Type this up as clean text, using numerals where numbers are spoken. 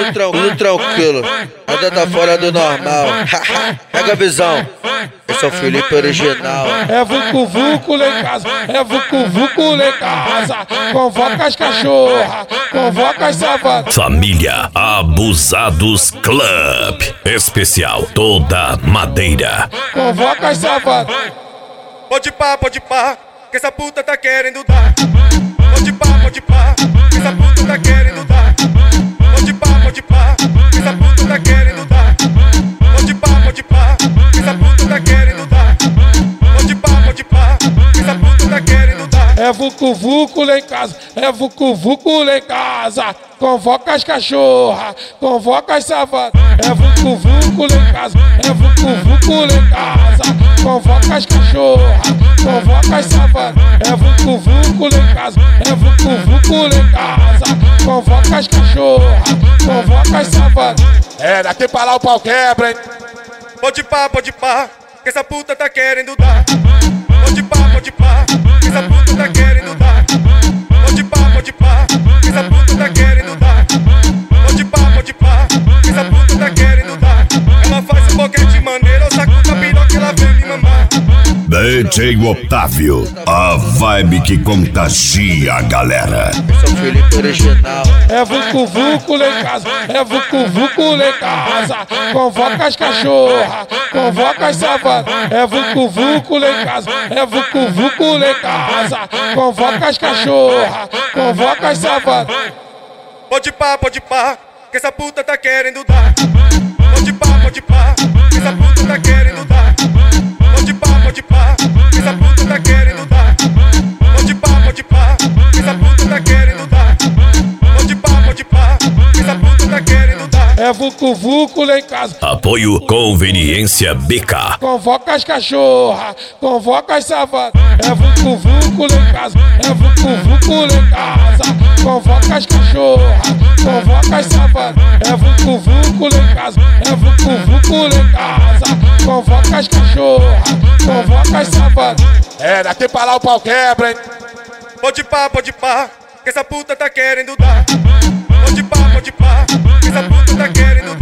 tudo tranquilo, nada tá fora do normal. Pega a visão, esse é o Felipe original. É vucu vucu lá em casa, é vucu vucu lá em casa. Convoca as cachorras, convoca as savanas. Família Abusados Club. Especial Toda Madeira. Convoca as savanas. Pode pá, que essa puta tá querendo dar. Pode pá, que essa puta tá querendo dar. Pode pá, que essa puta tá querendo dar. Pode pá, que essa puta tá querendo dar. Pode pá, que essa puta tá querendo dar. É vucu vucu lá em casa, é vucu vucu lá em casa. Convoca as cachorras, convoca as savanas. É vucu vucu lá em casa, é vucu vucu lá em casa. Convoca as cachorras, convoca as savanas. É vucu vucu lá em casa, é vucu vucu lá em casa. Convoca as cachorras, convoca as savanas. É, daqui pra lá o pau quebra, hein? Pode pá, que essa puta tá querendo dar. Pode pá, que essa puta tá querendo dar. Pode pá, que essa puta tá querendo dar. Pode pá, que essa puta tá querendo dar. Ela faz um boquete maneiro, eu saco da piroca e ela vem me mamar. DJ Otávio, a vibe que contagia a galera. Esse é o Felipe original. É vucu vucu lá em casa, é vucu vucu lá em casa. Convoca as cachorras, convoca as savanas. É vucu vucu lá em casa, é vucu vucu lá em casa. Convoca as cachorras, convoca as savanas. Pode pá, que essa puta tá querendo dar. Pode pá, que essa puta tá querendo dar. Pode pá, que essa puta tá querendo dar. Pode pá, que essa puta tá querendo dar. Pode pá, que essa puta tá querendo dar. É vucu vucu lá em casa. Apoio Conveniência BK. Convoca as cachorras, convoca as savanas. É vucu vucu lá em casa, é vucu vucu lá em casa. Convoca as cachorras, convoca as savanas. É vucu vucu lá em casa, é vucu vucu lá em casa. Convoca as cachorras, convoca as savanas. É, daqui pra lá o pau quebra, hein? Pode pá, que essa puta tá querendo dar. Pode pá, que essa puta tá querendo dar.